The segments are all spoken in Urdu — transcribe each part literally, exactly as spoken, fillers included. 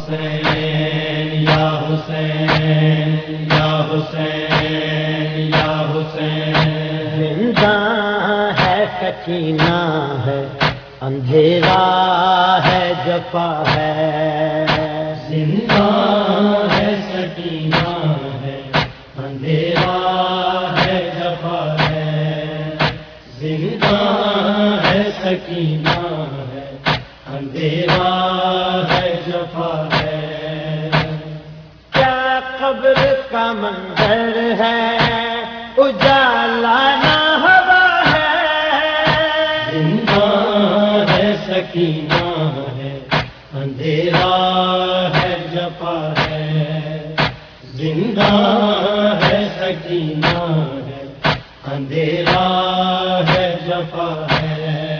حسین یا حسین یا حسین یا حسین زندہ ہے سکینہ ہے اندھیرا ہے جفا ہے زندہ ہے سکینہ ہے اندھیرا ہے جفا ہے زندہ ہے سکینہ ہے اندھیرا ہے جفا ہے کیا قبر کا منظر ہے اجالا نہ ہوا ہے زندہ ہے سکینہ ہے اندھیرا ہے جفا ہے زندہ ہے سکینہ ہے اندھیرا ہے جفا ہے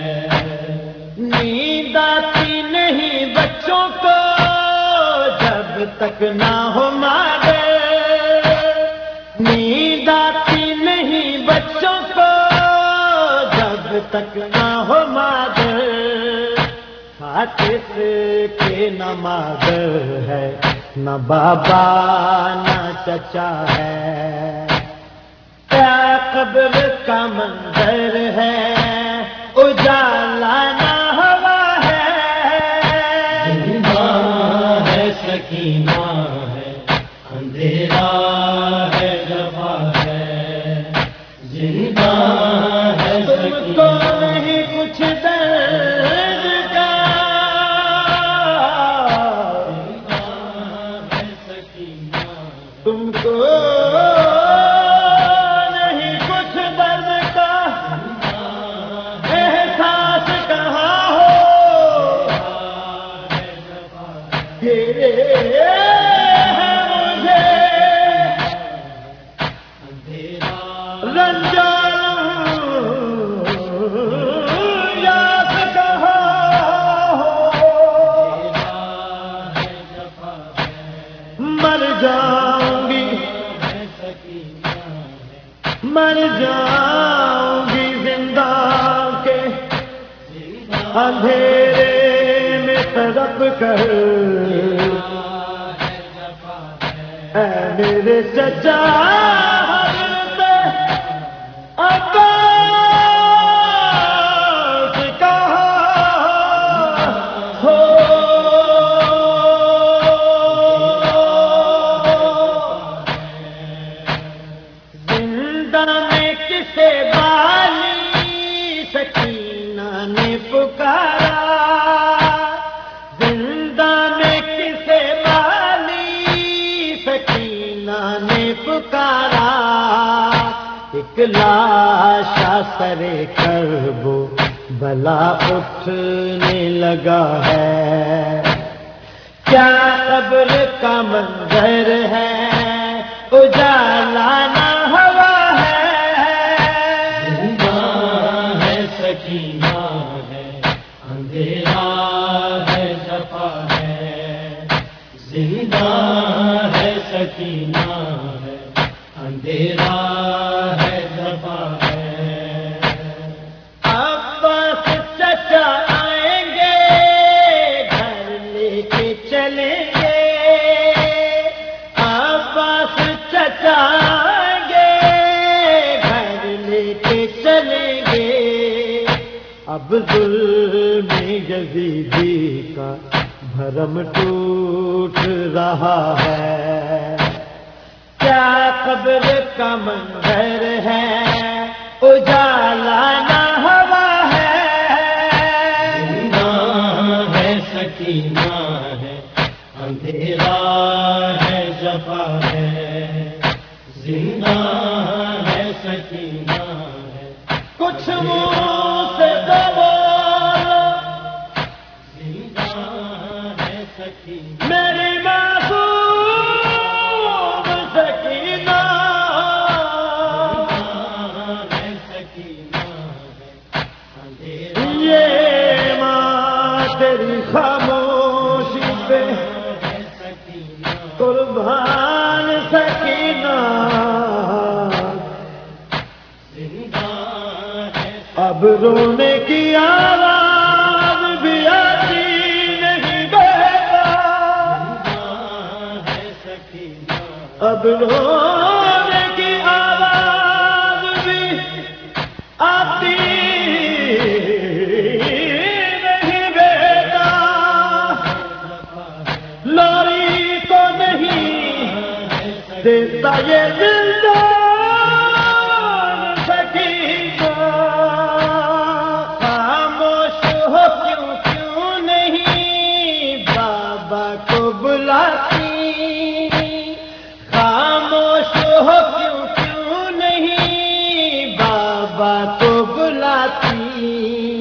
نیند آتی نہیں بچوں کو جب تک نہ ہو مادر نیند آتی نہیں بچوں کو جب تک نہ ہو مادر خاطر کے نہ مادر ہے نہ بابا نہ چچا ہے کیا قبر کا منظر ہے اجالا نہ ہوا ہے زندہ ہے سکینہ ہے اندھیرا ہے جفا ہے زندہ ہے تم کو سکینہ نہیں کچھ درد کا ہے سکینہ تم کو نہیں کچھ درد کا احساس کہاں ہو گرے ہے مجھے رنجال یاد کہاں ہو مر جاؤں گی مر جاؤں گی زندہ کے اندھیرے میں تڑپ کر اے میرے چچا حضرت عباس کہاں ہو زندہ میں کسے بالی سکینہ نے پکارا زندہ میں کسے بالی سکینہ نے پکارا ایک لاشا سرے کربو بلا اٹھنے لگا ہے کیا قبر کا منظر ہے اجالا نہ ہوا ہے زندہ ہے سکینہ ہے اندھیرا ہے جفا ہے زندہ ہے سکینہ ہے اندھیرا ہے جفا ہے عباس چچا آئیں گے گھر لے کے چلیں گے عباس چچا آئیں گے گھر لے کے چلیں گے اب ظلم یزیدی کا بھرم ٹوٹ رہا ہے کیا قبر کا منظر ہے اجالا نہ ہوا ہے زندہ ہے سکینہ ہے اندھیرا ہے جفا ہے زندہ ہے سکینہ ہے کچھ منہ سے تو بولو زندہ ہے سکینہ میری معصوم سکینہ ہے سکینہ ہے اندھیرا یہ ماں تیری خاموشی پہ ہے سکینہ قربان سکینہ زندہ ہے اب رونے کی آواز بھی آتی نہیں بہتا اب رونے کی آواز بھی آتی نہیں بیٹا، لوری کو نہیں دیتا یہ زندان سکینہ، خاموش ہو کیوں کیوں نہیں بابا کو بلاتی، خاموش ہو کیوں کیوں نہیں بابا کو بلاتی،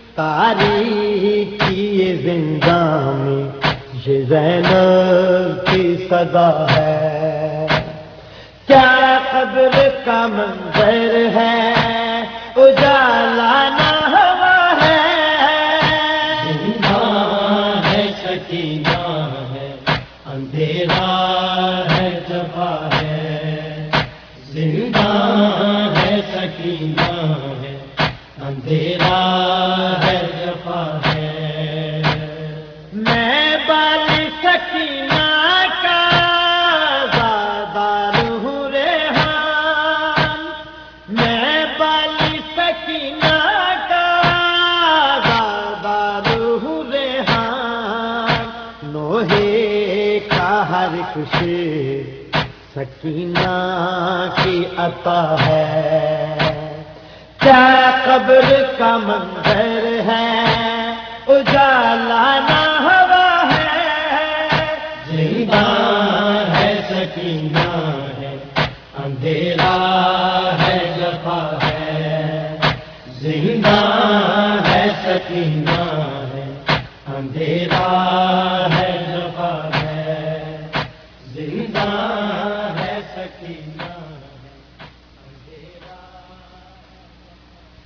تاریکی زنداں میں یہ زینب کی صدا ہے، کیا قبر کا منظر ہے، اجالا نہ ہوا ہے، زندہ ہے سکینہ ہے، اندھیرا ہے جفا ہے، زندہ ہے سکینہ ہے، اندھیرا ہے جفا ہے، میں بالی سکینہ کا زادار ہوں ریحان، میں بالی سکینہ کا زادار ہوں ریحان، نوحے کا ہر ایک شعر سکینہ کی عطا ہے، کیا قبر کا منظر ہے، اجالا نہ ہوا ہے، زندہ ہے سکینہ ہے، اندھیرا ہے جفا ہے، زندہ ہے سکینہ ہے، اندھیرا ہے جفا ہے، زندہ ہے سکینہ